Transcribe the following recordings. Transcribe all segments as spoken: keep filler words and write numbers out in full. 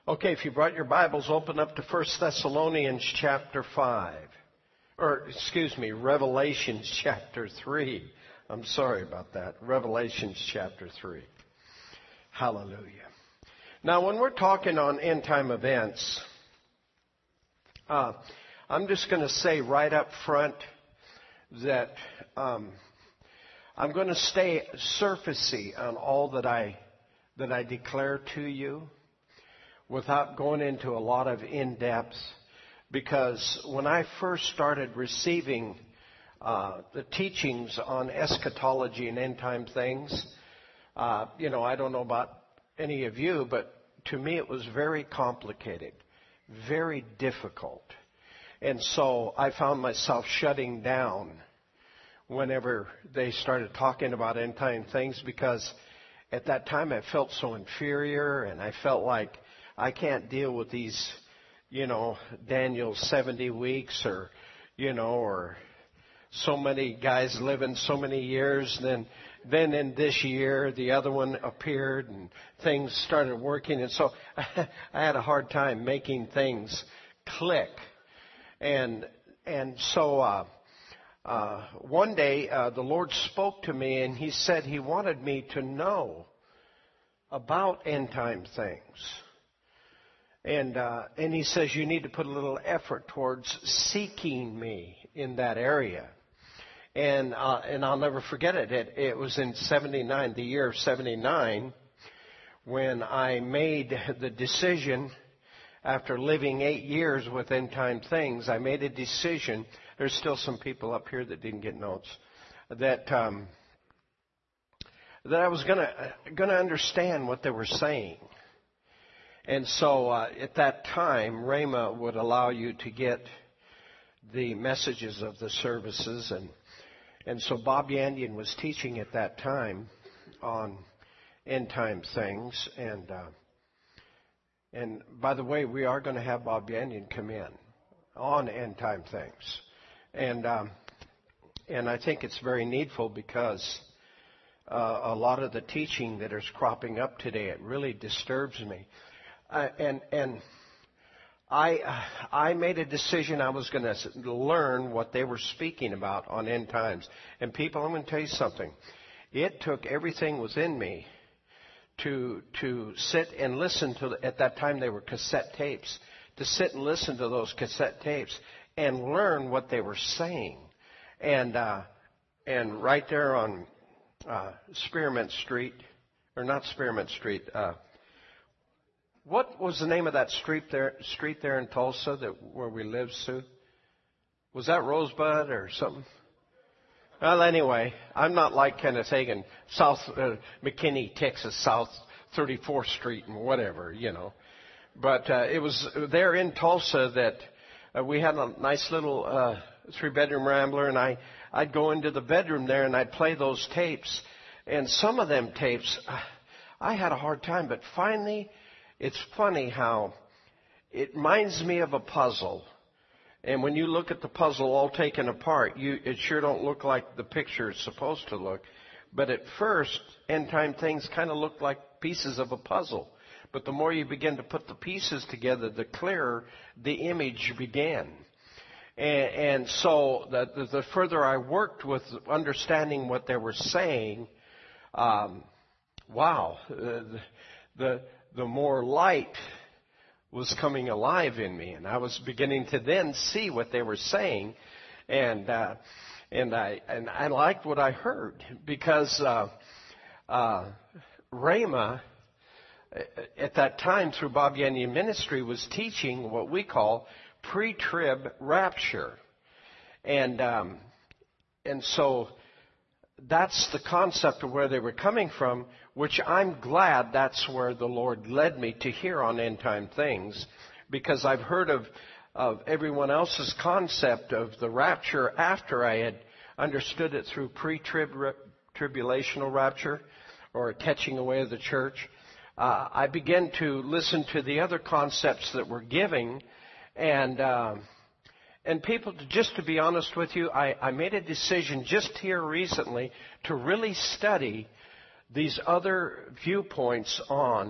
Okay, if you brought your Bibles, open up to First Thessalonians chapter five. Or, excuse me, Revelations chapter three. I'm sorry about that. Revelations chapter three. Hallelujah. Now, when we're talking on end-time events, uh, I'm just going to say right up front that um, I'm going to stay surfacey on all that I that I declare to you, without going into a lot of in-depth, because when I first started receiving uh, the teachings on eschatology and end-time things, uh, you know, I don't know about any of you, but to me it was very complicated, very difficult. And so I found myself shutting down whenever they started talking about end-time things, because at that time I felt so inferior, and I felt like I can't deal with these, you know, Daniel's seventy weeks, or, you know, or so many guys living so many years. Then, then in this year, the other one appeared and things started working. And so I had a hard time making things click. And, and so, uh, uh, one day, uh, the Lord spoke to me, and He said He wanted me to know about end time things. And uh, and He says you need to put a little effort towards seeking me in that area. And uh, and I'll never forget it. It, it was in seventy-nine, the year of seventy-nine, when I made the decision, after living eight years with end time things, I made a decision. There's still some people up here that didn't get notes. That um, that I was gonna gonna understand what they were saying. And so uh, at that time, Rhema would allow you to get the messages of the services. And and so Bob Yandian was teaching at that time on end-time things. And uh, and by the way, we are going to have Bob Yandian come in on end-time things. And, um, and I think it's very needful, because uh, a lot of the teaching that is cropping up today, it really disturbs me. Uh, and and I uh, I made a decision I was going to learn what they were speaking about on end times. And people, I'm going to tell you something. It took everything within me to to sit and listen to. At that time, they were cassette tapes. To sit and listen to those cassette tapes and learn what they were saying. And uh, and right there on uh, Spearmint Street, or not Spearmint Street. Uh, What was the name of that street there? Street there in Tulsa, that where we live, Sue? Was that Rosebud or something? Well, anyway, I'm not like Kenneth Hagin, South uh, McKinney, Texas, South thirty-fourth Street and whatever, you know. But uh, it was there in Tulsa that uh, we had a nice little uh, three-bedroom rambler, and I I'd go into the bedroom there and I'd play those tapes, and some of them tapes, I had a hard time, but finally. It's funny how it reminds me of a puzzle. And when you look at the puzzle all taken apart, you, it sure don't look like the picture is supposed to look. But at first, end time things kind of look like pieces of a puzzle. But the more you begin to put the pieces together, the clearer the image began. And, and so the, the, the further I worked with understanding what they were saying, um, wow, uh, the, the the more light was coming alive in me, and I was beginning to then see what they were saying, and uh, and I and I liked what I heard, because uh, uh, Rhema at that time through Bob Yandian Ministry was teaching what we call pre-trib rapture, and um, and so that's the concept of where they were coming from, which I'm glad that's where the Lord led me to hear on end time things, because I've heard of, of everyone else's concept of the rapture after I had understood it through pre-tribulational rapture, or catching away of the church. Uh, I began to listen to the other concepts that we're giving, and uh, And people, just to be honest with you, I, I made a decision just here recently to really study these other viewpoints on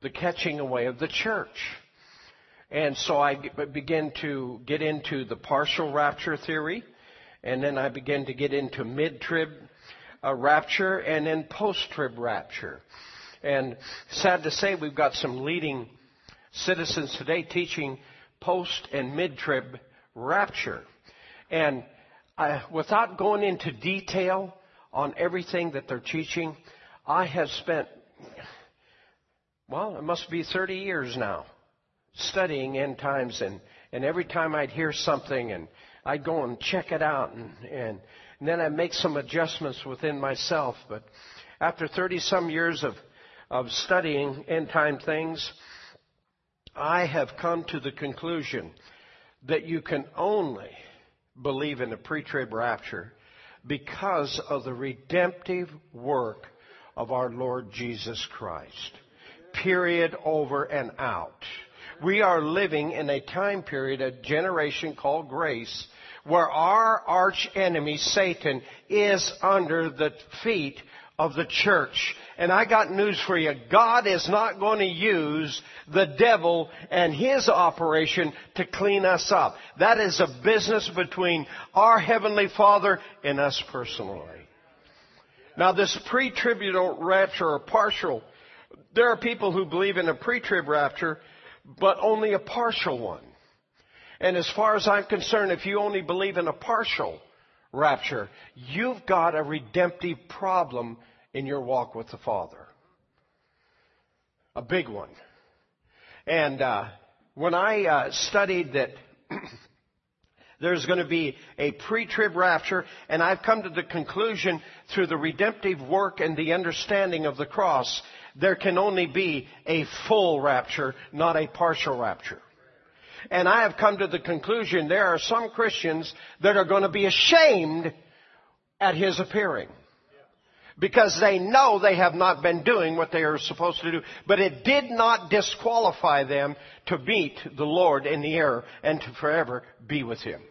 the catching away of the church. And so I began to get into the partial rapture theory, and then I began to get into mid-trib uh, rapture, and then post-trib rapture. And sad to say, we've got some leading citizens today teaching post and mid-trib rapture. And I, without going into detail on everything that they're teaching, I have spent, well, it must be thirty years now, studying end times. And, and every time I'd hear something, and I'd go and check it out, and, and, and then I'd make some adjustments within myself. But after thirty-some years of, of studying end time things, I have come to the conclusion that you can only believe in a pre-trib rapture because of the redemptive work of our Lord Jesus Christ. Period, over and out. We are living in a time period, a generation called grace, where our arch enemy, Satan, is under the feet of the church. And I got news for you. God is not going to use the devil and his operation to clean us up. That is a business between our Heavenly Father and us personally. Now, this pre-tribunal rapture or partial, there are people who believe in a pre-trib rapture, but only a partial one. And as far as I'm concerned, if you only believe in a partial rapture, you've got a redemptive problem in your walk with the Father. A big one. And uh, when I uh, studied that there's going to be a pre-trib rapture, and I've come to the conclusion through the redemptive work and the understanding of the cross, there can only be a full rapture, not a partial rapture. And I have come to the conclusion there are some Christians that are going to be ashamed at His appearing, because they know they have not been doing what they are supposed to do. But it did not disqualify them to meet the Lord in the air and to forever be with Him.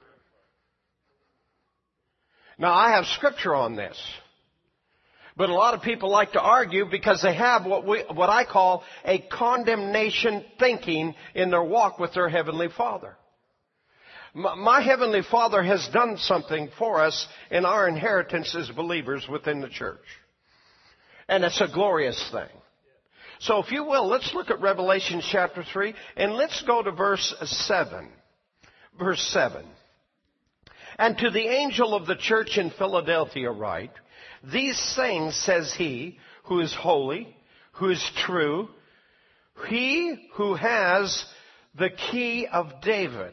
Now, I have scripture on this. But a lot of people like to argue because they have what we, what I call a condemnation thinking in their walk with their Heavenly Father. My, my Heavenly Father has done something for us in our inheritance as believers within the church. And it's a glorious thing. So if you will, let's look at Revelation chapter three, and let's go to verse seven. Verse seven. And to the angel of the church in Philadelphia write, these things says He who is holy, who is true, He who has the key of David,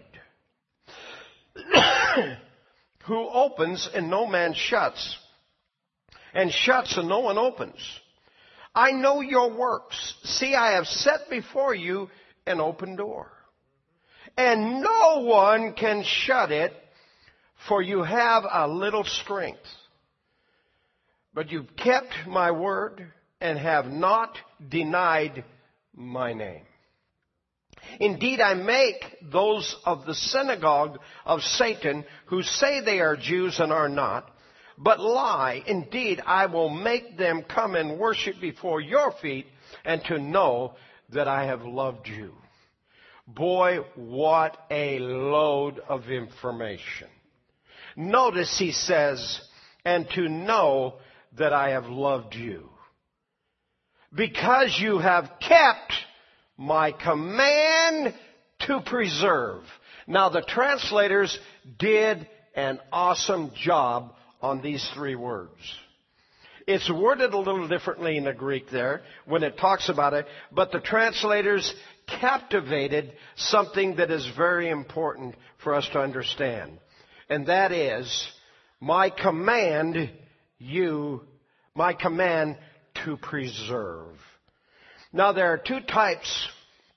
who opens and no man shuts, and shuts and no one opens. I know your works. See, I have set before you an open door, and no one can shut it, for you have a little strength. But you've kept my word and have not denied my name. Indeed, I make those of the synagogue of Satan who say they are Jews and are not, but lie. Indeed, I will make them come and worship before your feet and to know that I have loved you. Boy, what a load of information. Notice he says, and to know that I have loved you, because you have kept my command to preserve. Now, the translators did an awesome job on these three words. It's worded a little differently in the Greek there when it talks about it, but the translators captivated something that is very important for us to understand. And that is, my command you, my command to preserve. Now, there are two types.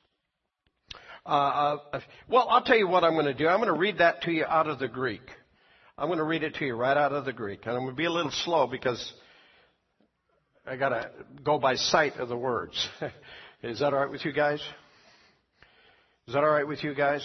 Uh, of, well, I'll tell you what I'm going to do. I'm going to read that to you out of the Greek. I'm going to read it to you right out of the Greek. And I'm going to be a little slow because I got to go by sight of the words. Is that all right with you guys? Is that all right with you guys?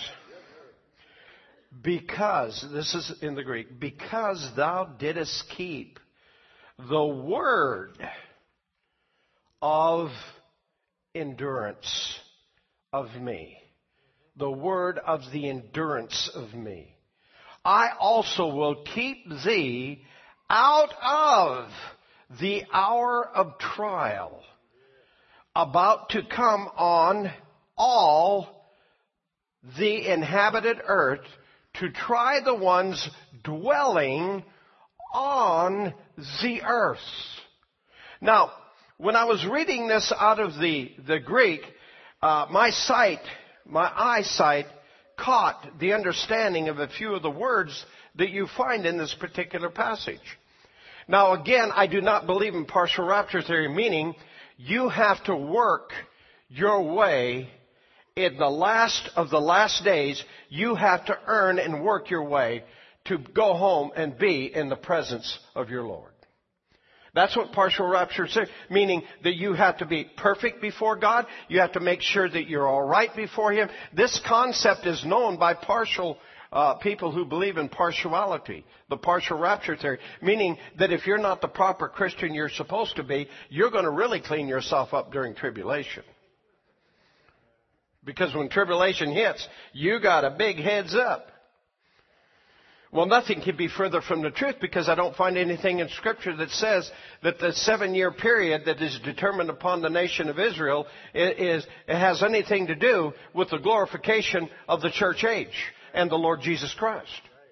Because, this is in the Greek, because thou didst keep the word of endurance of me. The word of the endurance of me. I also will keep thee out of the hour of trial about to come on all the inhabited earth, to try the ones dwelling on the earth. Now, when I was reading this out of the, the Greek, uh, my sight, my eyesight caught the understanding of a few of the words that you find in this particular passage. Now, again, I do not believe in partial rapture theory, meaning you have to work your way in the last of the last days. You have to earn and work your way to go home and be in the presence of your Lord. That's what partial rapture says, meaning that you have to be perfect before God. You have to make sure that you're all right before Him. This concept is known by partial uh, people who believe in partiality, the partial rapture theory, meaning that if you're not the proper Christian you're supposed to be, you're going to really clean yourself up during tribulation. Because when tribulation hits, you got a big heads up. Well, nothing can be further from the truth, because I don't find anything in Scripture that says that the seven-year period that is determined upon the nation of Israel is, it has anything to do with the glorification of the church age and the Lord Jesus Christ.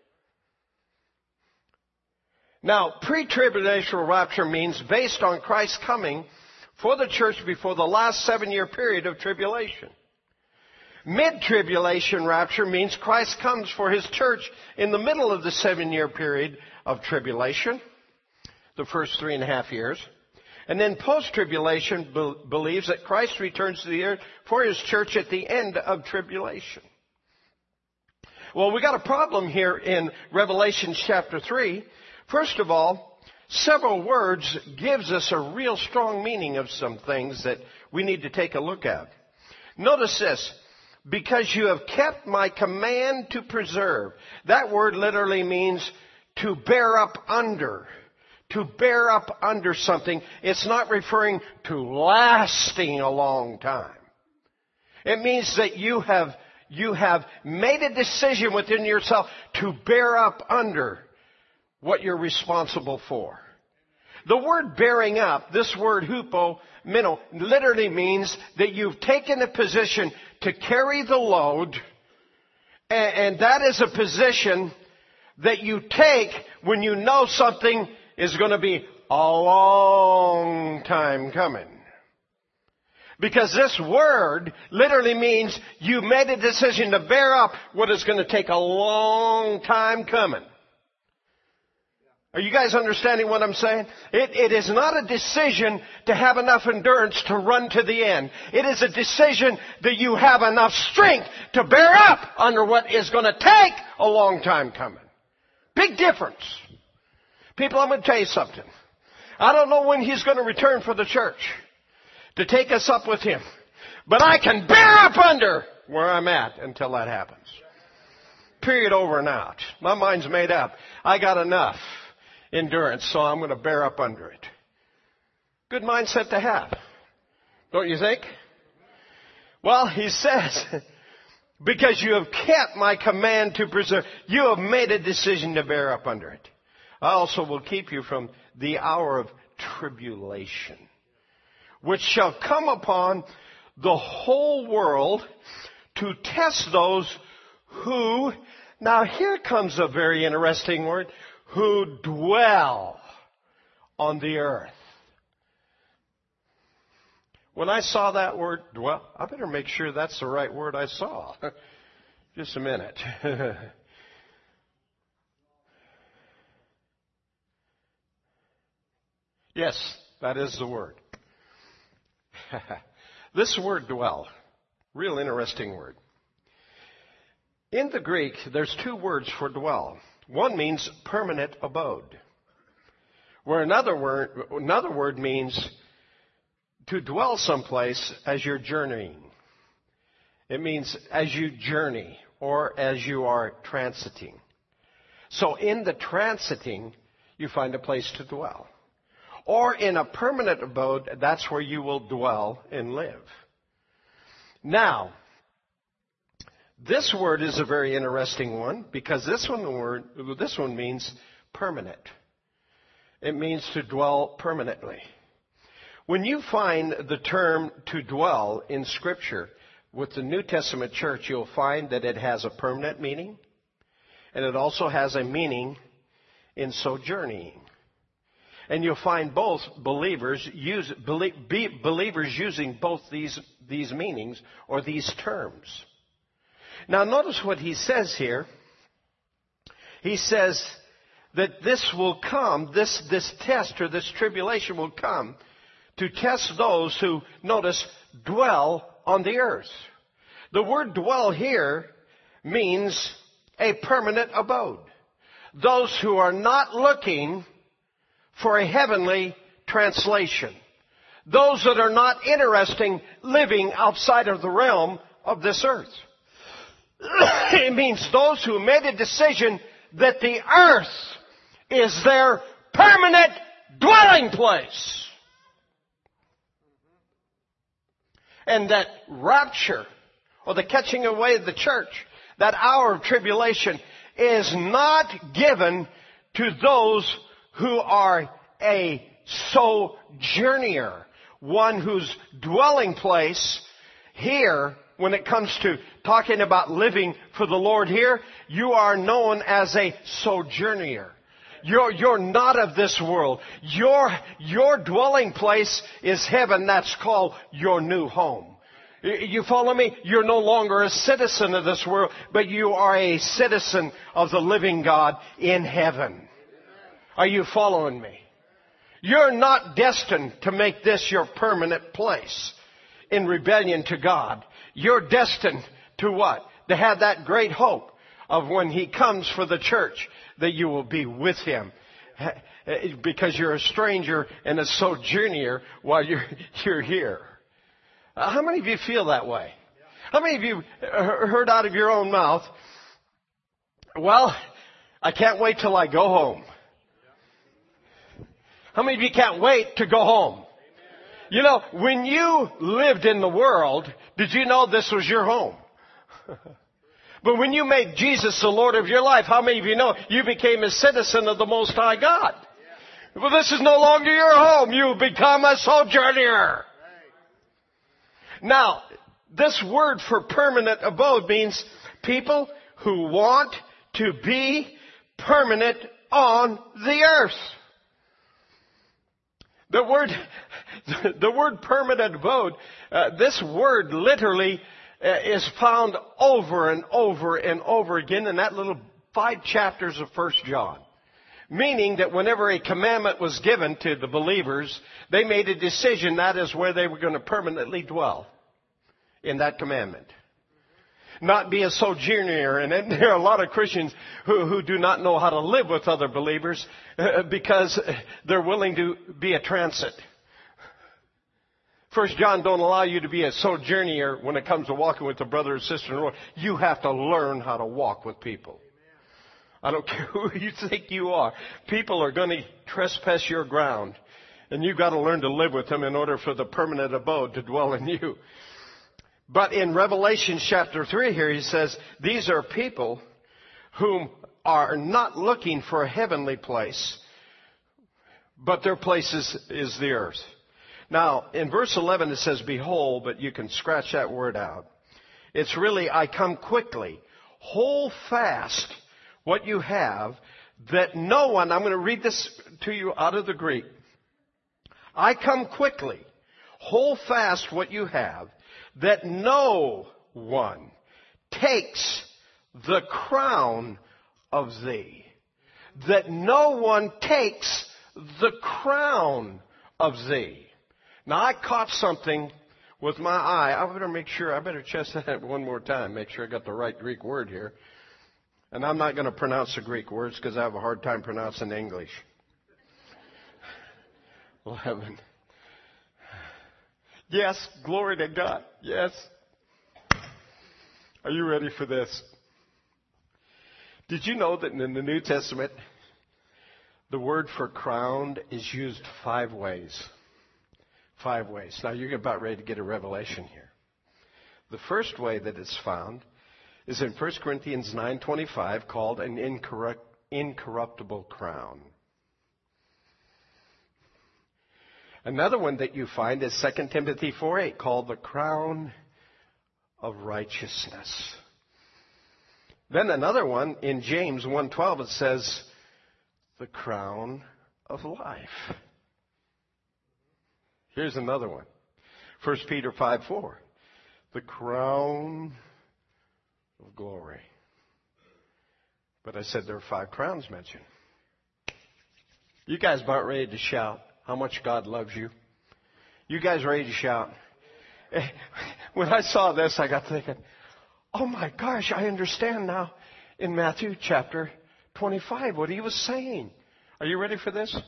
Now, pre-tribulational rapture means based on Christ's coming for the church before the last seven-year period of tribulation. Mid-tribulation rapture means Christ comes for His church in the middle of the seven-year period of tribulation, the first three and a half years. And then post-tribulation be- believes that Christ returns to the earth for His church at the end of tribulation. Well, we got a problem here in Revelation chapter three. First of all, several words gives us a real strong meaning of some things that we need to take a look at. Notice this. Because you have kept my command to preserve. That word literally means to bear up under. To bear up under something. It's not referring to lasting a long time. It means that you have, you have made a decision within yourself to bear up under what you're responsible for. The word bearing up, this word hupo, minnow, literally means that you've taken a position to carry the load, and, and that is a position that you take when you know something is going to be a long time coming. Because this word literally means you made a decision to bear up what is going to take a long time coming. Are you guys understanding what I'm saying? It, it is not a decision to have enough endurance to run to the end. It is a decision that you have enough strength to bear up under what is going to take a long time coming. Big difference. People, I'm going to tell you something. I don't know when He's going to return for the church to take us up with Him. But I can bear up under where I'm at until that happens. Period, over and out. My mind's made up. I got enough endurance, so I'm going to bear up under it. Good mindset to have, don't you think? Well, He says, because you have kept my command to preserve, you have made a decision to bear up under it. I also will keep you from the hour of tribulation, which shall come upon the whole world to test those who, now here comes a very interesting word, who dwell on the earth. When I saw that word, dwell, I better make sure that's the right word I saw. Just a minute. Yes, that is the word. This word dwell, real interesting word. In the Greek, there's two words for dwell. One means permanent abode, where another word, another word means to dwell someplace as you're journeying. It means as you journey or as you are transiting. So in the transiting, you find a place to dwell. Or in a permanent abode, that's where you will dwell and live. Now, this word is a very interesting one because this one, the word, this one means permanent. It means to dwell permanently. When you find the term to dwell in Scripture with the New Testament church, you'll find that it has a permanent meaning, and it also has a meaning in sojourning. And you'll find both believers use belie- be, believers using both these these meanings or these terms. Now, notice what he says here. He says that this will come, this this test or this tribulation will come to test those who, notice, dwell on the earth. The word dwell here means a permanent abode. Those who are not looking for a heavenly translation. Those that are not interested living outside of the realm of this earth. It means those who made a decision that the earth is their permanent dwelling place. And that rapture, or the catching away of the church, that hour of tribulation, is not given to those who are a sojourner, one whose dwelling place here, when it comes to talking about living for the Lord here, you are known as a sojourner. You're, you're not of this world. Your, your dwelling place is heaven. That's called your new home. You follow me? You're no longer a citizen of this world, but you are a citizen of the living God in heaven. Are you following me? You're not destined to make this your permanent place in rebellion to God. You're destined to what? To have that great hope of when He comes for the church, that you will be with Him. Because you're a stranger and a sojourner while you're, you're here. Uh, how many of you feel that way? How many of you heard out of your own mouth, well, I can't wait till I go home? How many of you can't wait to go home? You know, when you lived in the world, did you know this was your home? But when you made Jesus the Lord of your life, how many of you know you became a citizen of the Most High God? Well, this is no longer your home. You become a sojourner. Now, this word for permanent abode means people who want to be permanent on the earth. The word, the word permanent abode, uh, this word literally uh, is found over and over and over again in that little five chapters of First John. Meaning that whenever a commandment was given to the believers, they made a decision that is where they were going to permanently dwell in that commandment. Not be a sojourner. And there are a lot of Christians who, who do not know how to live with other believers uh, because they're willing to be a transit. First John don't allow you to be a sojourner when it comes to walking with a brother or sister in the Lord. You have to learn how to walk with people. I don't care who you think you are. People are going to trespass your ground. And you've got to learn to live with them in order for the permanent abode to dwell in you. But in Revelation chapter three here, he says, these are people whom are not looking for a heavenly place, but their place is, is the earth. Now, in verse eleven it says, behold, but you can scratch that word out. It's really, I come quickly. Hold fast what you have, that no one, I'm going to read this to you out of the Greek. I come quickly. Hold fast what you have, that no one takes the crown of thee. That no one takes the crown of thee. Now, I caught something with my eye. I better make sure, I better check that one more time, make sure I got the right Greek word here. And I'm not going to pronounce the Greek words because I have a hard time pronouncing English. eleven. Yes, glory to God. Yes. Are you ready for this? Did you know that in the New Testament, the word for crowned is used five ways? Five ways. Now, you're about ready to get a revelation here. The first way that it's found is in First Corinthians nine twenty-five, called an incorrupt, incorruptible crown. Another one that you find is Second Timothy four eight, called the crown of righteousness. Then another one in James one twelve, it says the crown of life. Here's another one. First Peter five four, the crown of glory. But I said there are five crowns mentioned. You guys about ready to shout how much God loves you? You guys ready to shout? When I saw this, I got thinking, oh my gosh, I understand now in Matthew chapter twenty-five what he was saying. Are you ready for this?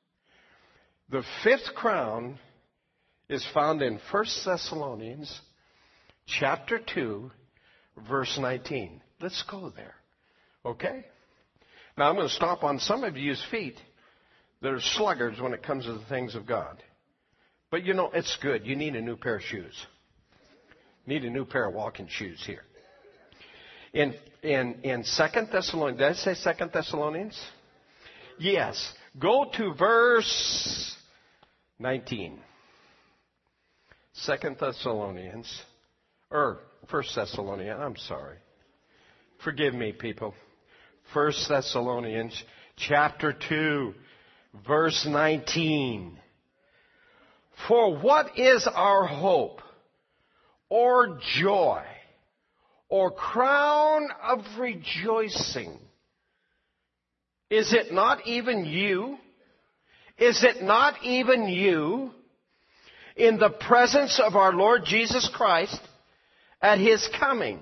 The fifth crown is found in First Thessalonians chapter two, verse nineteen. Let's go there. Okay? Now I'm going to stomp on some of you's feet that are sluggards when it comes to the things of God. But you know, it's good. You need a new pair of shoes. Need a new pair of walking shoes here. In in in Second Thessalonians, did I say Second Thessalonians? Yes. Go to verse nineteen. Second Thessalonians, or First Thessalonians, I'm sorry. Forgive me, people. First Thessalonians chapter two, verse nineteen. For what is our hope, or joy, or crown of rejoicing? Is it not even you? Is it not even you in the presence of our Lord Jesus Christ at His coming?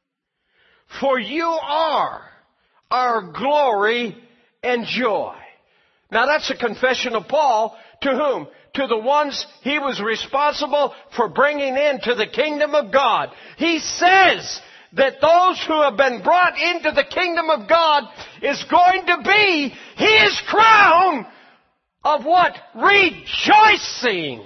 For you are our glory and joy. Now that's a confession of Paul to whom? To the ones he was responsible for bringing into the kingdom of God. He says that those who have been brought into the kingdom of God is going to be His crown of what? Rejoicing.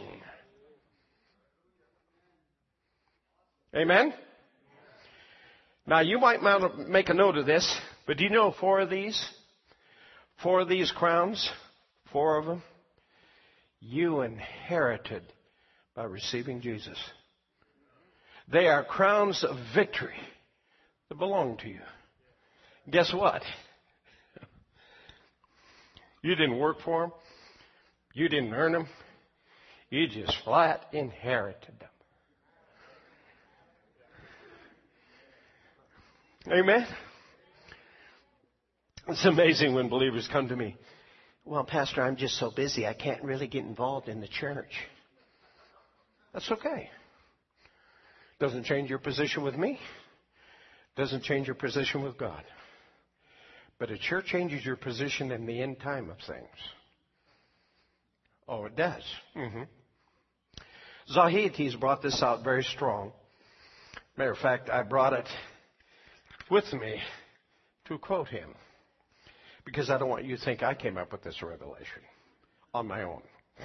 Amen? Now you might make a note of this, but do you know four of these? Four of these crowns, four of them, you inherited by receiving Jesus. They are crowns of victory that belong to you. Guess what? You didn't work for them. You didn't earn them. You just flat inherited them. Amen? It's amazing when believers come to me. Well, Pastor, I'm just so busy, I can't really get involved in the church. That's okay. Doesn't change your position with me. Doesn't change your position with God. But it sure changes your position in the end time of things. Oh, it does. Mm-hmm. Zahites brought this out very strong. Matter of fact, I brought it with me to quote him. Because I don't want you to think I came up with this revelation on my own.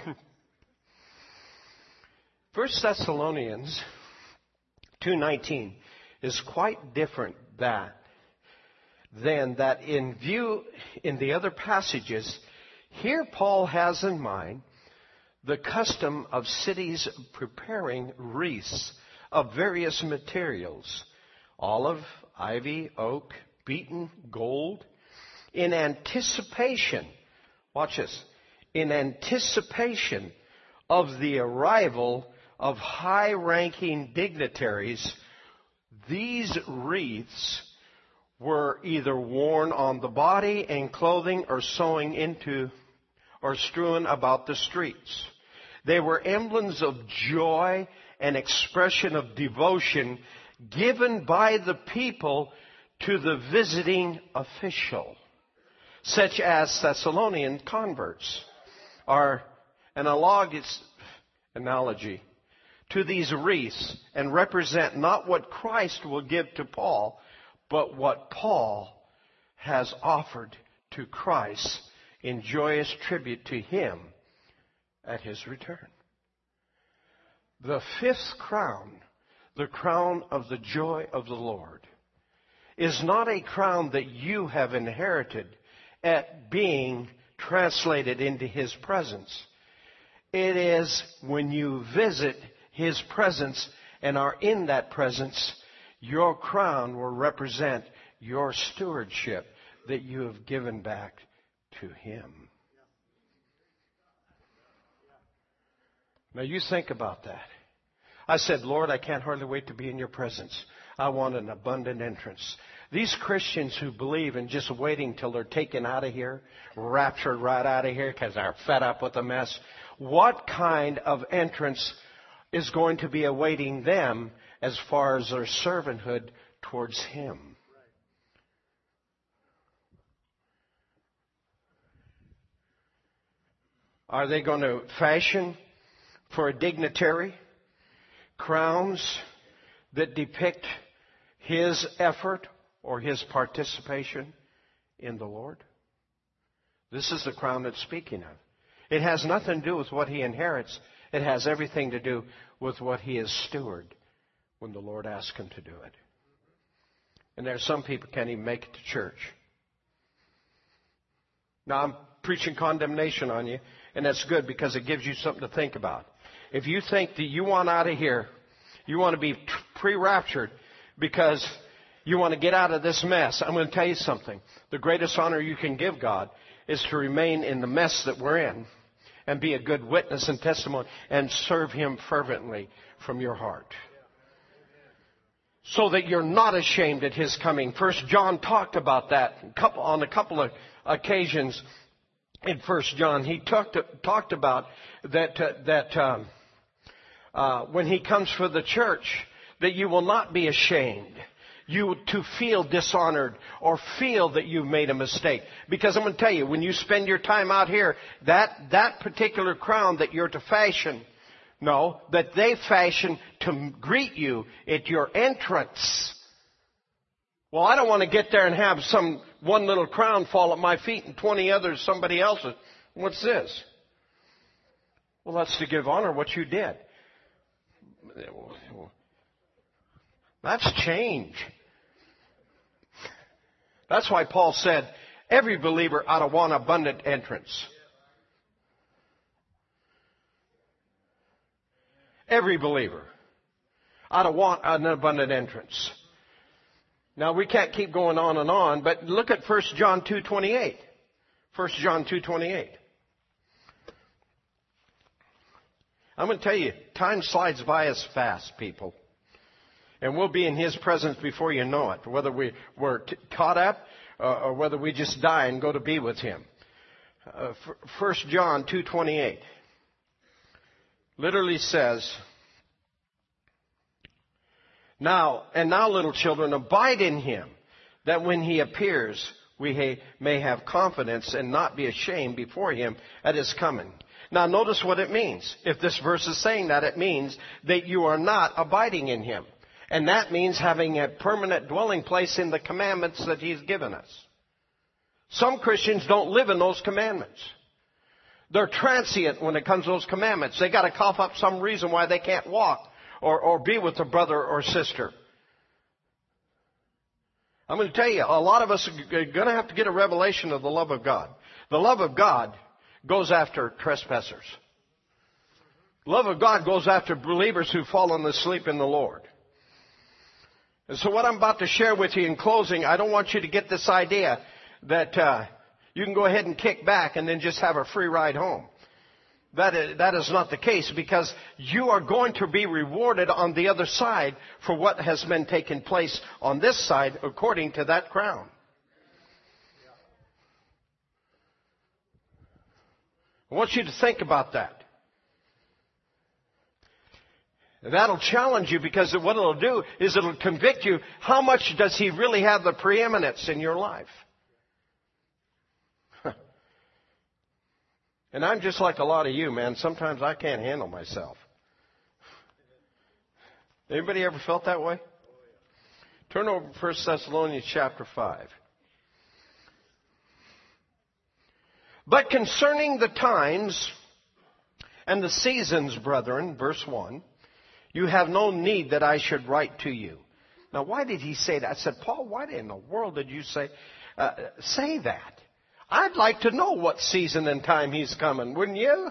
First Thessalonians two nineteen is quite different that than that in view in the other passages. Here Paul has in mind the custom of cities preparing wreaths of various materials, olive, ivy, oak, beaten gold, in anticipation, watch this, in anticipation of the arrival of high-ranking dignitaries. These wreaths were either worn on the body and clothing or sewing into or strewn about the streets. They were emblems of joy and expression of devotion given by the people to the visiting official, such as Thessalonian converts, are an analogous analogy to these wreaths and represent not what Christ will give to Paul, but what Paul has offered to Christ in joyous tribute to him at his return. The fifth crown the crown of the joy of the Lord, is not a crown that you have inherited at being translated into His presence. It is when you visit His presence and are in that presence, your crown will represent your stewardship that you have given back to Him. Now you think about that. I said, Lord, I can't hardly wait to be in your presence. I want an abundant entrance. These Christians who believe in just waiting till they're taken out of here, raptured right out of here because they're fed up with the mess, what kind of entrance is going to be awaiting them as far as their servanthood towards Him? Are they going to fashion for a dignitary crowns that depict his effort or his participation in the Lord? This is the crown it's speaking of. It has nothing to do with what he inherits. It has everything to do with what he is steward when the Lord asks him to do it. And there are some people who can't even make it to church. Now, I'm preaching condemnation on you, and that's good because it gives you something to think about. If you think that you want out of here, you want to be pre-raptured because you want to get out of this mess, I'm going to tell you something. The greatest honor you can give God is to remain in the mess that we're in and be a good witness and testimony and serve Him fervently from your heart, so that you're not ashamed at His coming. First John talked about that on a couple of occasions. In First John, he talked talked about that uh, that um, uh, when He comes for the church, that you will not be ashamed, you to feel dishonored or feel that you've made a mistake. Because I'm going to tell you, when you spend your time out here, that that particular crown that you're to fashion, no, that they fashion to greet you at your entrance. Well, I don't want to get there and have some one little crown fall at my feet and twenty others somebody else's. What's this? Well, that's to give honor what you did. That's change. That's why Paul said, every believer ought to want abundant entrance. Every believer ought to want an abundant entrance. Now, we can't keep going on and on, but look at First John two twenty-eight. First John two twenty-eight. I'm going to tell you, time slides by us fast, people. And we'll be in His presence before you know it, whether we, we're t- caught up uh, or whether we just die and go to be with Him. Uh, First John two twenty-eight literally says, Now, and now, little children, abide in Him, that when He appears, we ha- may have confidence and not be ashamed before Him at His coming. Now, notice what it means. If this verse is saying that, it means that you are not abiding in Him. And that means having a permanent dwelling place in the commandments that He's given us. Some Christians don't live in those commandments. They're transient when it comes to those commandments. They got to cough up some reason why they can't walk or, or be with a brother or sister. I'm going to tell you, a lot of us are going to have to get a revelation of the love of God. The love of God goes after trespassers. The love of God goes after believers who've fallen asleep in the Lord. And so what I'm about to share with you in closing, I don't want you to get this idea that uh, you can go ahead and kick back and then just have a free ride home. That is, that is not the case, because you are going to be rewarded on the other side for what has been taking place on this side according to that crown. I want you to think about that. That'll challenge you, because what it'll do is it'll convict you. How much does He really have the preeminence in your life? And I'm just like a lot of you, man. Sometimes I can't handle myself. Anybody ever felt that way? Turn over to First Thessalonians chapter five. But concerning the times and the seasons, brethren, verse one, You have no need that I should write to you. Now, why did he say that? I said, Paul, why in the world did you say uh, say that? I'd like to know what season and time he's coming, wouldn't you?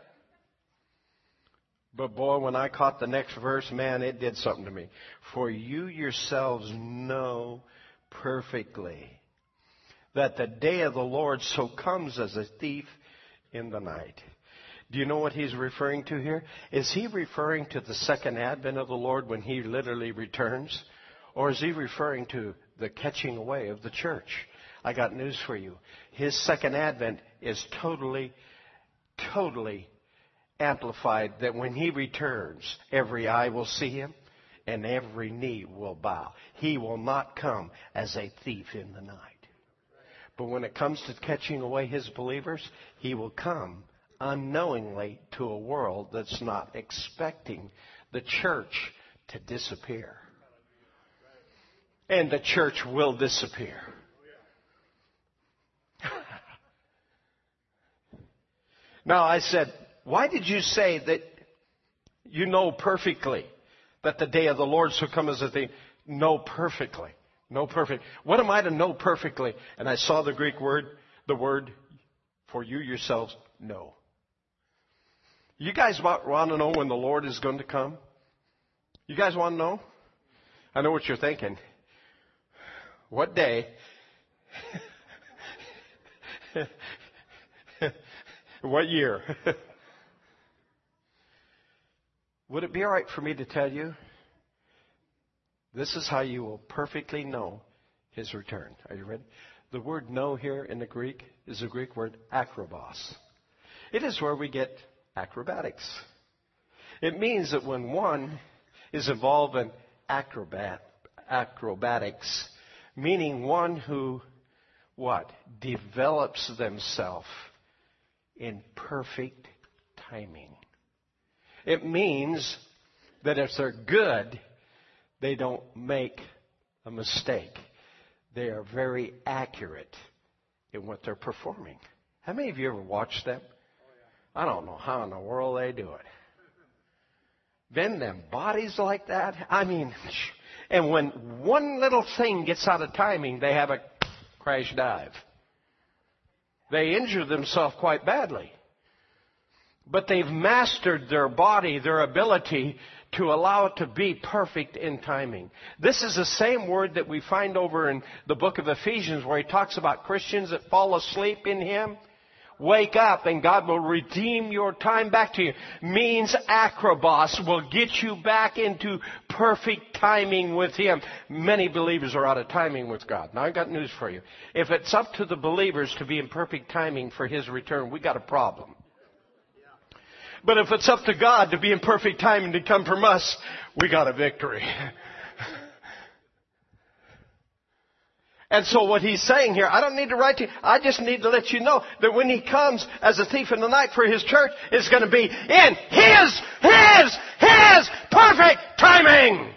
But boy, when I caught the next verse, man, it did something to me. For you yourselves know perfectly that the day of the Lord so comes as a thief in the night. Do you know what he's referring to here? Is he referring to the second advent of the Lord when he literally returns? Or is he referring to the catching away of the church? I got news for you. His second advent is totally, totally amplified, that when he returns, every eye will see him and every knee will bow. He will not come as a thief in the night. But when it comes to catching away his believers, he will come unknowingly to a world that's not expecting the church to disappear. And the church will disappear. Now I said, why did you say that you know perfectly that the day of the Lord shall come as a thief? Know perfectly. Know perfect. What am I to know perfectly? And I saw the Greek word, the word, for you yourselves know. You guys want to know when the Lord is going to come? You guys want to know? I know what you're thinking. What day? What year? Would it be all right for me to tell you? This is how you will perfectly know his return. Are you ready? The word know here in the Greek is the Greek word acrobos. It is where we get acrobatics. It means that when one is involved in acrobat, acrobatics, meaning one who, what? Develops themselves in perfect timing. It means that if they're good, they don't make a mistake. They are very accurate in what they're performing. How many of you ever watched them? I don't know how in the world they do it. Bend them bodies like that. I mean, and when one little thing gets out of timing, they have a crash dive. They injure themselves quite badly. But they've mastered their body, their ability to allow it to be perfect in timing. This is the same word that we find over in the book of Ephesians, where he talks about Christians that fall asleep in him. Wake up and God will redeem your time back to you. Means acrobos will get you back into perfect timing with him. Many believers are out of timing with God. Now I've got news for you. If it's up to the believers to be in perfect timing for his return, we got a problem. But if it's up to God to be in perfect timing to come from us, we got a victory. And so what he's saying here, I don't need to write to you. I just need to let you know that when he comes as a thief in the night for his church, it's going to be in his, his, his perfect timing. Amen.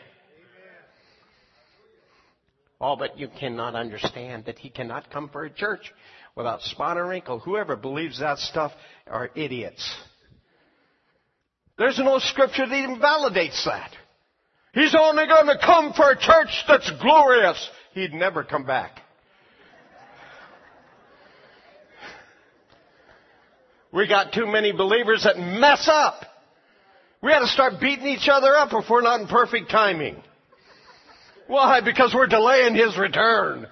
Oh, but you cannot understand that he cannot come for a church without spot or wrinkle. Whoever believes that stuff are idiots. There's no scripture that even validates that. He's only going to come for a church that's glorious. He'd never come back. We got too many believers that mess up. We got to start beating each other up if we're not in perfect timing. Why? Because we're delaying his return.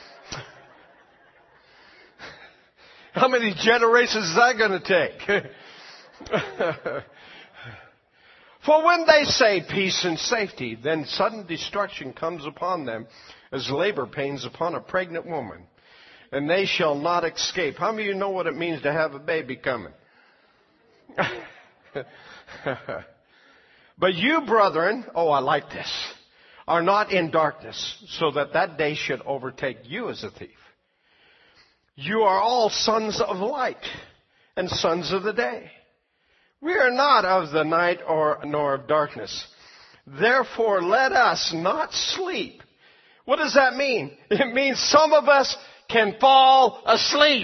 How many generations is that going to take? For when they say peace and safety, then sudden destruction comes upon them as labor pains upon a pregnant woman, and they shall not escape. How many of you know what it means to have a baby coming? But you, brethren, oh, I like this, are not in darkness, so that that day should overtake you as a thief. You are all sons of light and sons of the day. We are not of the night or nor of darkness. Therefore, let us not sleep. What does that mean? It means some of us can fall asleep.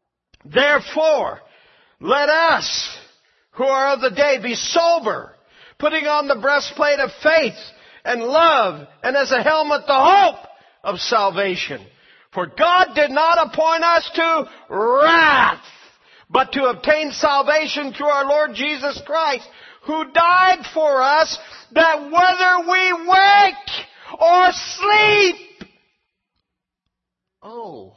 Therefore, let us who are of the day be sober, putting on the breastplate of faith and love, and as a helmet the hope of salvation. For God did not appoint us to wrath, but to obtain salvation through our Lord Jesus Christ, who died for us, that whether we wake or sleep, oh,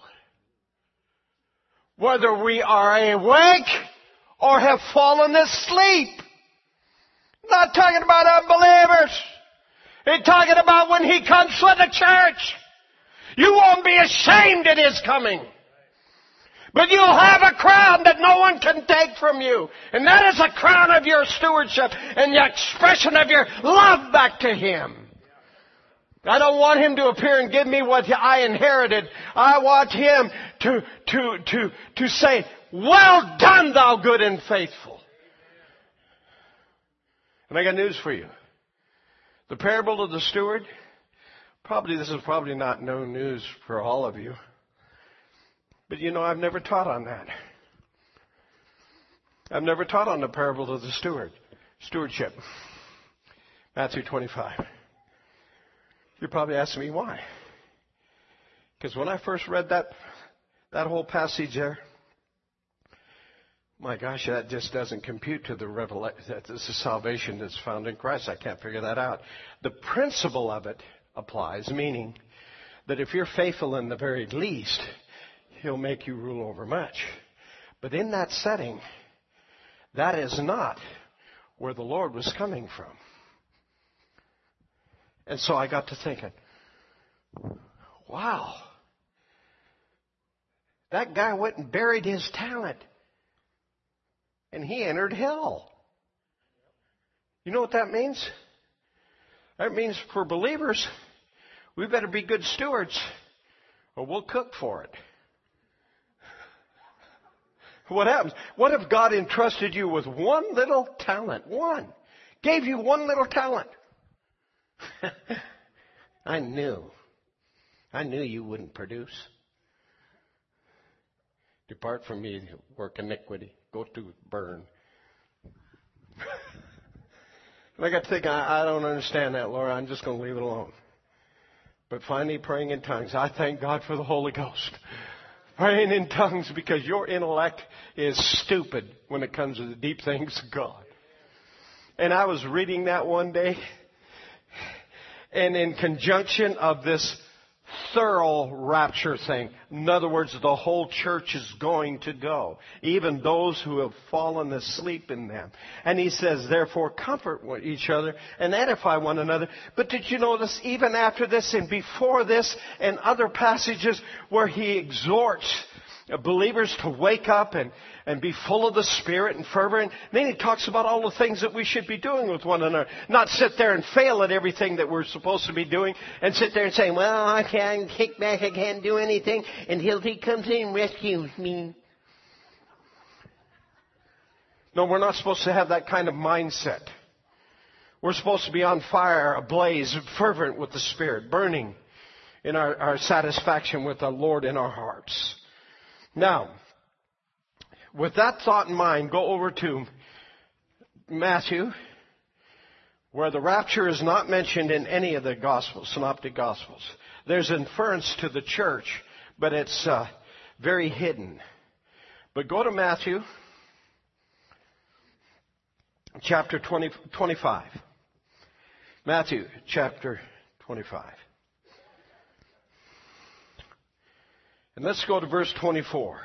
whether we are awake or have fallen asleep. Not talking about unbelievers. He's talking about when He comes for the church. You won't be ashamed at His coming. But you'll have a crown that no one can take from you. And that is a crown of your stewardship and the expression of your love back to Him. I don't want Him to appear and give me what I inherited. I want Him to, to, to, to say, well done, thou good and faithful. And I got news for you. The parable of the steward, probably this is probably not no news for all of you. But you know, I've never taught on that. I've never taught on the parable of the steward. Stewardship. Matthew twenty-five. You're probably asking me why. Because when I first read that, that whole passage there, my gosh, that just doesn't compute to the revelation, that this is salvation that's found in Christ. I can't figure that out. The principle of it applies, meaning that if you're faithful in the very least, He'll make you rule over much. But in that setting, that is not where the Lord was coming from. And so I got to thinking, wow, that guy went and buried his talent. And he entered hell. You know what that means? That means for believers, we better be good stewards or we'll cook for it. What happens? What if God entrusted you with one little talent? One. Gave you one little talent. I knew. I knew you wouldn't produce. Depart from me, work iniquity. Go to burn. And I got to think, I, I don't understand that, Laura. I'm just going to leave it alone. But finally, praying in tongues. I thank God for the Holy Ghost. Praying in tongues because your intellect is stupid when it comes to the deep things of God. And I was reading that one day. And in conjunction of this thorough rapture thing. In other words, the whole church is going to go. Even those who have fallen asleep in them. And he says, therefore, comfort each other and edify one another. But did you notice, even after this and before this and other passages where he exhorts believers to wake up and, and be full of the Spirit and fervor. And then he talks about all the things that we should be doing with one another. Not sit there and fail at everything that we're supposed to be doing and sit there and say, well, I can't kick back, I can't do anything until he comes in and rescues me. No, we're not supposed to have that kind of mindset. We're supposed to be on fire, ablaze, fervent with the Spirit, burning in our, our satisfaction with the Lord in our hearts. Now, with that thought in mind, go over to Matthew, where the rapture is not mentioned in any of the Gospels, Synoptic Gospels. There's inference to the church, but it's uh, very hidden. But go to Matthew, chapter twenty, twenty-five. Matthew, chapter twenty-five. And let's go to verse twenty-four.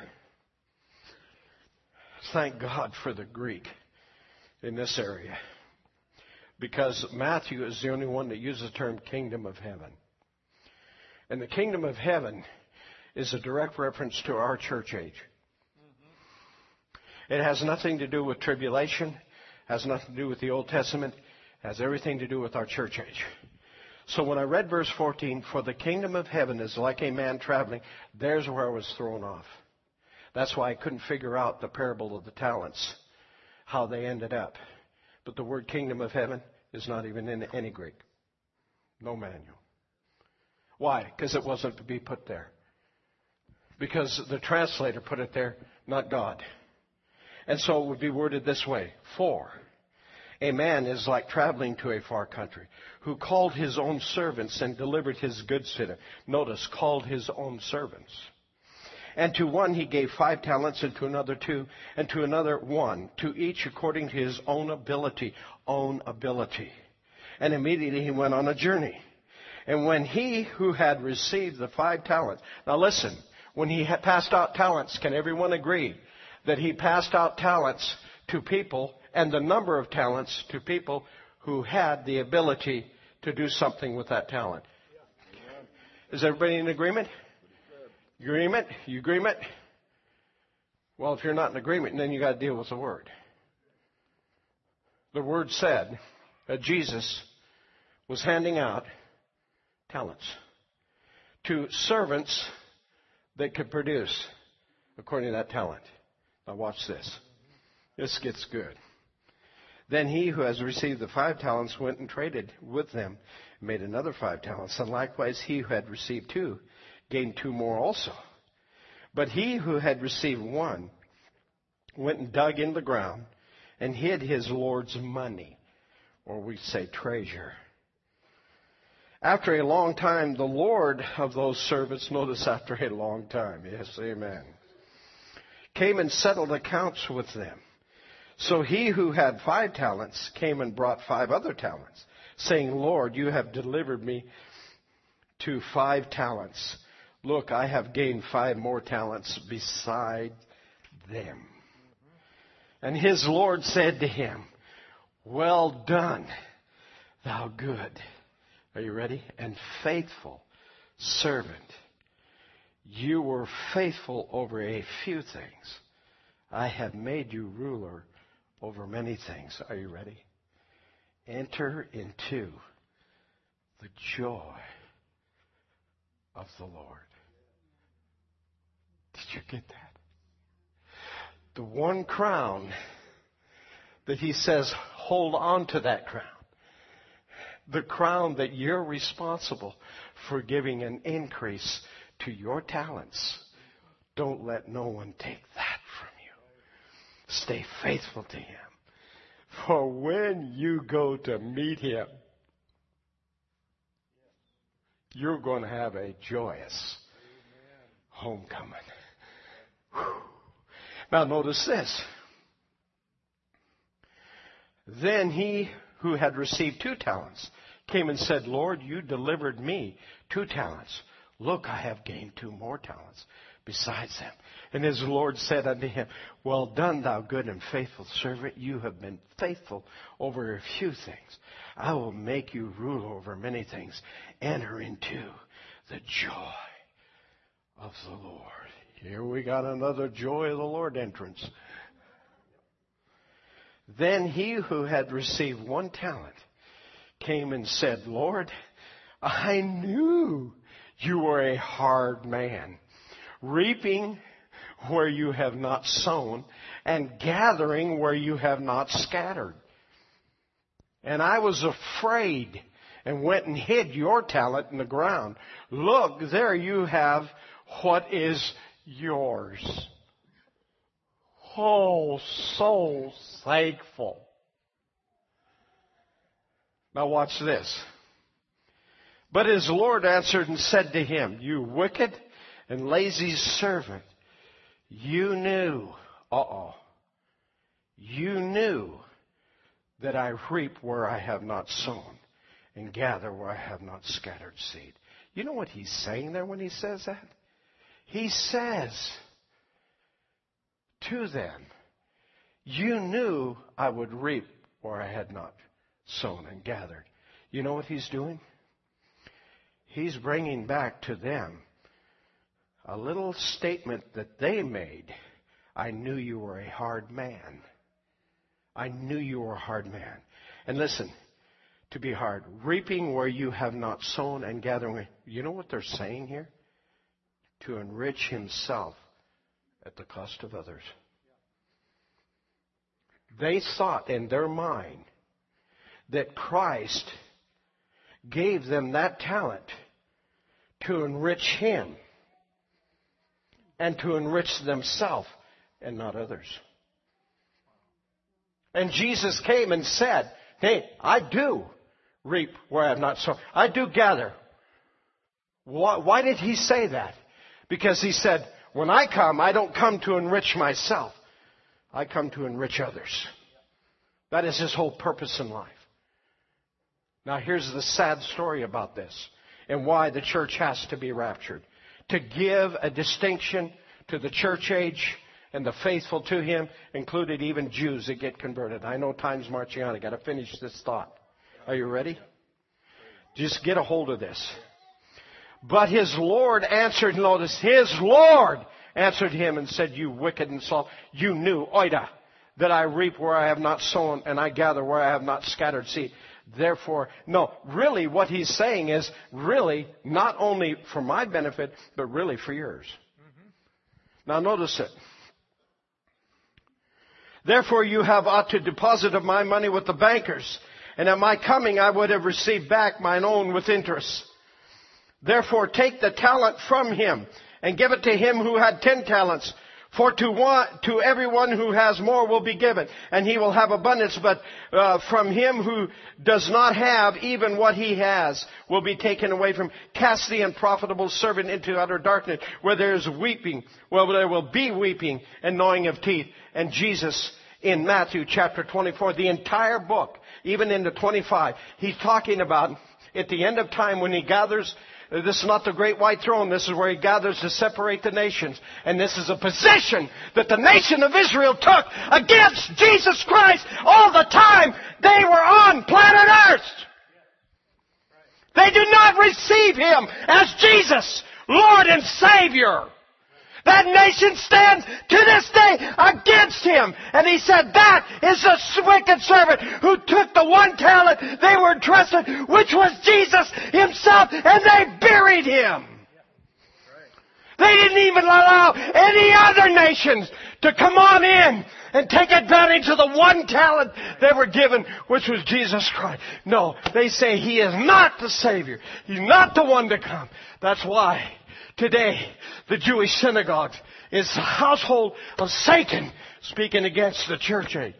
Thank God for the Greek in this area. Because Matthew is the only one that uses the term kingdom of heaven. And the kingdom of heaven is a direct reference to our church age. Mm-hmm. It has nothing to do with tribulation, has nothing to do with the Old Testament, has everything to do with our church age. So when I read verse fourteen, for the kingdom of heaven is like a man traveling, there's where I was thrown off. That's why I couldn't figure out the parable of the talents, how they ended up. But the word kingdom of heaven is not even in any Greek. No manual. Why? Because it wasn't to be put there. Because the translator put it there, not God. And so it would be worded this way. For A man is like traveling to a far country, who called his own servants and delivered his goods to them. Notice, called his own servants. And to one he gave five talents, and to another two, and to another one, to each according to his own ability. Own ability. And immediately he went on a journey. And when he who had received the five talents, now listen, when he had passed out talents, can everyone agree that he passed out talents to people, and the number of talents to people who had the ability to do something with that talent? Is everybody in agreement? Agreement? You agreement? Well, if you're not in agreement, then you got to deal with the Word. The Word said that Jesus was handing out talents to servants that could produce according to that talent. Now watch this. This gets good. Then he who has received the five talents went and traded with them, made another five talents. And likewise he who had received two gained two more also. But he who had received one went and dug in the ground and hid his Lord's money, or we say treasure. After a long time, the Lord of those servants, notice after a long time, yes, amen, came and settled accounts with them. So he who had five talents came and brought five other talents, saying, Lord, you have delivered me to five talents. Look, I have gained five more talents beside them. And his Lord said to him, well done, thou good. Are you ready? And faithful servant. You were faithful over a few things. I have made you ruler over many things. Are you ready? Enter into the joy of the Lord. Did you get that? The one crown that he says, hold on to that crown. The crown that you're responsible for giving an increase to your talents. Don't let no one take that from you. Stay faithful to him. For when you go to meet him, you're going to have a joyous homecoming. Whew. Now notice this. Then he who had received two talents came and said, Lord, you delivered me two talents. Look, I have gained two more talents besides them. And his Lord said unto him, well done, thou good and faithful servant. You have been faithful over a few things. I will make you ruler over many things. Enter into the joy of the Lord. Here we got another joy of the Lord entrance. Then he who had received one talent came and said, Lord, I knew you were a hard man, reaping where you have not sown and gathering where you have not scattered. And I was afraid and went and hid your talent in the ground. Look, there you have what is yours. Oh, so thankful. Now watch this. But his Lord answered and said to him, you wicked and lazy servant, you knew, uh-oh, you knew that I reap where I have not sown and gather where I have not scattered seed. You know what he's saying there when he says that? He says to them, you knew I would reap where I had not sown and gathered. You know what he's doing? He's bringing back to them a little statement that they made. I knew you were a hard man. I knew you were a hard man. And listen, to be hard, reaping where you have not sown and gathering. You know what they're saying here? To enrich himself at the cost of others. They thought in their mind that Christ gave them that talent to enrich him and to enrich themselves and not others. And Jesus came and said, hey, I do reap where I have not sown. I do gather. Why, why did he say that? Because he said, when I come, I don't come to enrich myself. I come to enrich others. That is his whole purpose in life. Now here's the sad story about this and why the church has to be raptured. To give a distinction to the church age and the faithful to him, included even Jews that get converted. I know time's marching on. I've got to finish this thought. Are you ready? Just get a hold of this. But his Lord answered, notice, his Lord answered him and said, you wicked and soft, you knew, oida, that I reap where I have not sown and I gather where I have not scattered seed. Therefore, no, really what he's saying is really not only for my benefit, but really for yours. Mm-hmm. Now notice it. Therefore you have ought to deposit of my money with the bankers, and at my coming I would have received back mine own with interest. Therefore take the talent from him and give it to him who had ten talents. For to one, to everyone who has more will be given, and he will have abundance. But uh, from him who does not have, even what he has will be taken away from him. Cast the unprofitable servant into utter darkness, where there is weeping. Well, there will be weeping and gnawing of teeth. And Jesus, in Matthew chapter twenty-four, the entire book, even into twenty-five, he's talking about at the end of time when he gathers. This is not the great white throne. This is where he gathers to separate the nations. And this is a position that the nation of Israel took against Jesus Christ all the time they were on planet Earth. They did not receive him as Jesus, Lord and Savior. That nation stands to this day against him. And he said, that is the wicked servant who took the one talent they were entrusted, which was Jesus himself, and they buried him. They didn't even allow any other nations to come on in and take advantage of the one talent they were given, which was Jesus Christ. No, they say he is not the Savior. He's not the one to come. That's why today, the Jewish synagogue is the household of Satan speaking against the church age.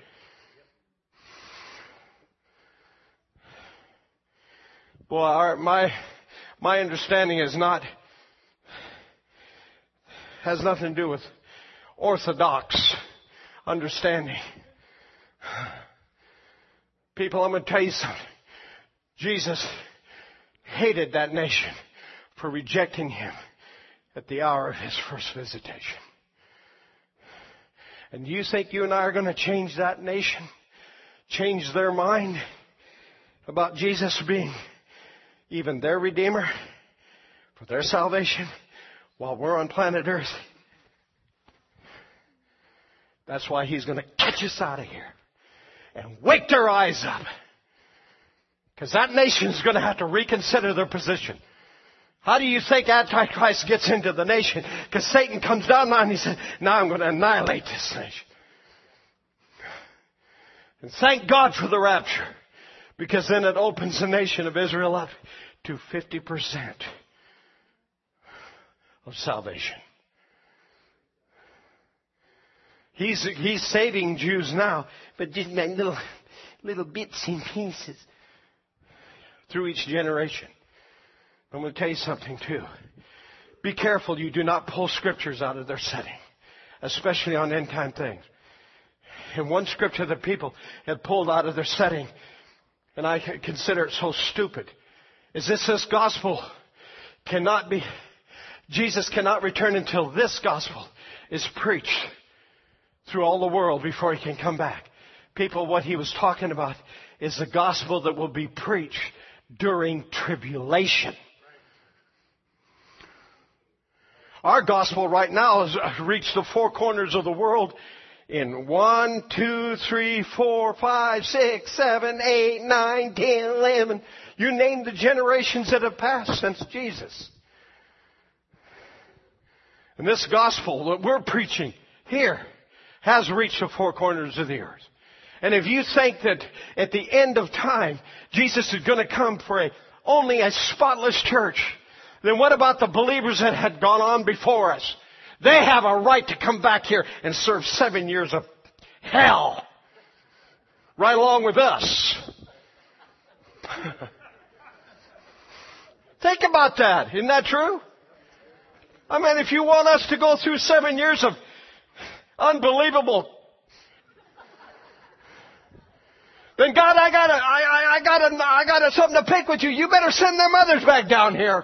Boy, our, my, my understanding is not, has nothing to do with orthodox understanding. People, I'm going to tell you something. Jesus hated that nation for rejecting him at the hour of his first visitation. And do you think you and I are going to change that nation? Change their mind about Jesus being even their Redeemer for their salvation while we're on planet Earth? That's why he's going to catch us out of here and wake their eyes up. Because that nation's going to have to reconsider their position. How do you think Antichrist gets into the nation? Because Satan comes down now and he says, now I'm going to annihilate this nation. And thank God for the rapture. Because then it opens the nation of Israel up to fifty percent of salvation. He's, he's saving Jews now, but just like little, little bits and pieces through each generation. I'm going to tell you something too. Be careful you do not pull scriptures out of their setting, especially on end time things. And one scripture that people had pulled out of their setting, and I consider it so stupid, is this, this gospel cannot be, Jesus cannot return until this gospel is preached through all the world before he can come back. People, what he was talking about is the gospel that will be preached during tribulation. Our gospel right now has reached the four corners of the world in one, two, three, four, five, six, seven, eight, nine, ten, eleven. You name the generations that have passed since Jesus. And this gospel that we're preaching here has reached the four corners of the earth. And if you think that at the end of time, Jesus is going to come for a, only a spotless church, then what about the believers that had gone on before us? They have a right to come back here and serve seven years of hell. right along with us. Think about that. Isn't that true? I mean, if you want us to go through seven years of unbelievable, then God, I got a, I, I, I got a, I got a, something to pick with you. You better send them others back down here.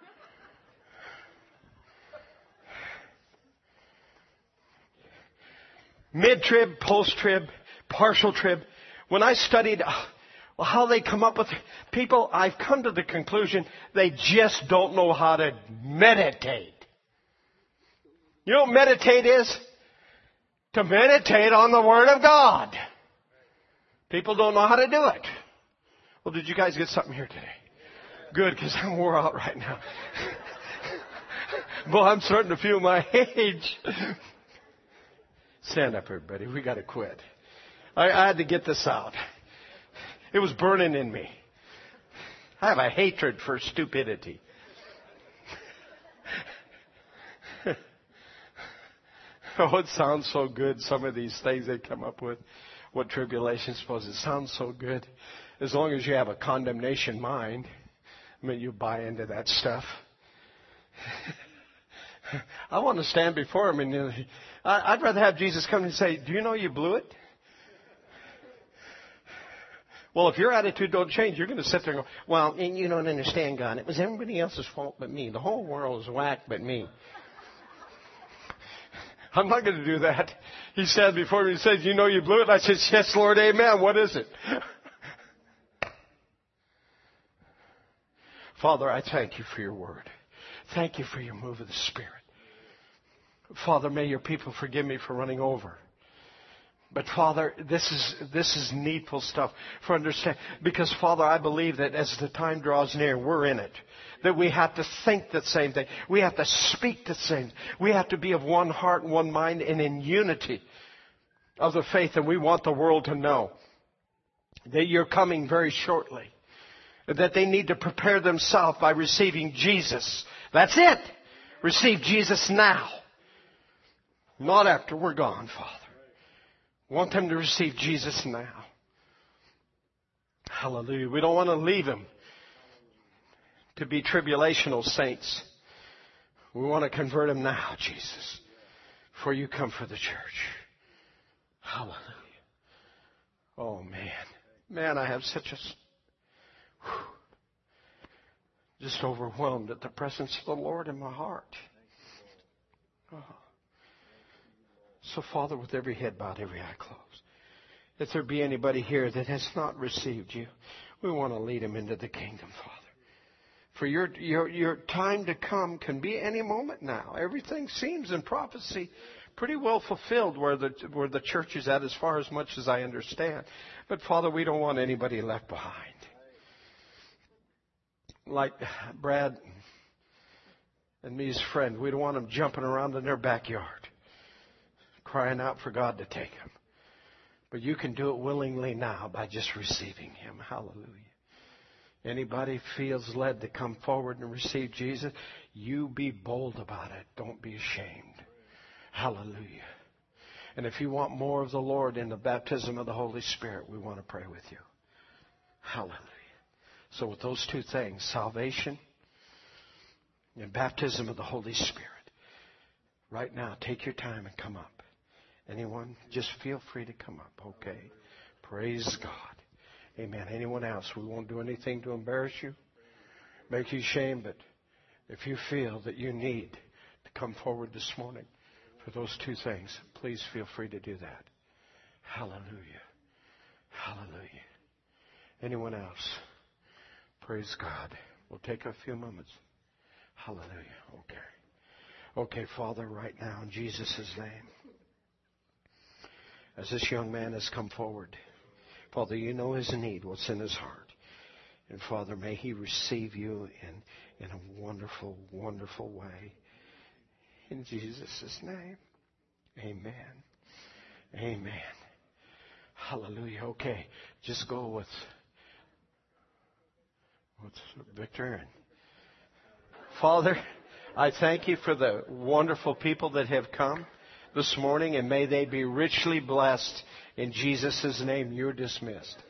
Mid-trib, post-trib, partial trib. When I studied how they come up with people, I've come to the conclusion they just don't know how to meditate. You know what meditate is? To meditate on the Word of God. People don't know how to do it. Well, did you guys get something here today? Good, because I'm wore out right now. Well, I'm starting to feel my age. Stand up, everybody. We got to quit. I, I had to get this out. It was burning in me. I have a hatred for stupidity. Oh, it sounds so good, some of these things they come up with. What tribulation suppose. It sounds so good. As long as you have a condemnation mind, I mean, you buy into that stuff. I want to stand before him and you know, I'd rather have Jesus come and say, do you know you blew it? Well, if your attitude don't change, you're going to sit there and go, well, you don't understand, God. It was everybody else's fault but me. The whole world was whacked but me. I'm not going to do that. He said before me, he said, you know you blew it? I said, yes, Lord, amen. What is it? Father, I thank you for your word. Thank you for your move of the Spirit. Father, may your people forgive me for running over. But Father, this is this is needful stuff for understand. Because Father, I believe that as the time draws near, we're in it. That we have to think the same thing. We have to speak the same. We have to be of one heart and one mind and in unity of the faith. And we want the world to know that you're coming very shortly. That they need to prepare themselves by receiving Jesus. That's it. Receive Jesus now. Not after we're gone, Father. Want them to receive Jesus now. Hallelujah. We don't want to leave them to be tribulational saints. We want to convert them now, Jesus. For you come for the church. Hallelujah. Oh, man. Man, I have such a... Whew, just overwhelmed at the presence of the Lord in my heart. Oh. So, Father, with every head bowed, every eye closed, if there be anybody here that has not received you, we want to lead them into the kingdom, Father. For your, your, your time to come can be any moment now. Everything seems in prophecy pretty well fulfilled where the, where the church is at as far as much as I understand. But, Father, we don't want anybody left behind. Like Brad and me's friend, we don't want them jumping around in their backyard, crying out for God to take them. But you can do it willingly now by just receiving him. Hallelujah. Anybody feels led to come forward and receive Jesus, you be bold about it. Don't be ashamed. Hallelujah. And if you want more of the Lord in the baptism of the Holy Spirit, we want to pray with you. Hallelujah. So with those two things, salvation and baptism of the Holy Spirit, right now, take your time and come up. Anyone? Just feel free to come up, okay? Praise God. Amen. Anyone else? We won't do anything to embarrass you, make you ashamed, but if you feel that you need to come forward this morning for those two things, please feel free to do that. Hallelujah. Hallelujah. Anyone else? Praise God. We'll take a few moments. Hallelujah. Okay. Okay, Father, right now in Jesus' name, as this young man has come forward, Father, you know his need, what's in his heart. And Father, may he receive you in, in a wonderful, wonderful way. In Jesus' name, amen. Amen. Hallelujah. Okay, just go with, with Victor. And Father, I thank you for the wonderful people that have come, this morning, and may they be richly blessed. In Jesus' name, you're dismissed.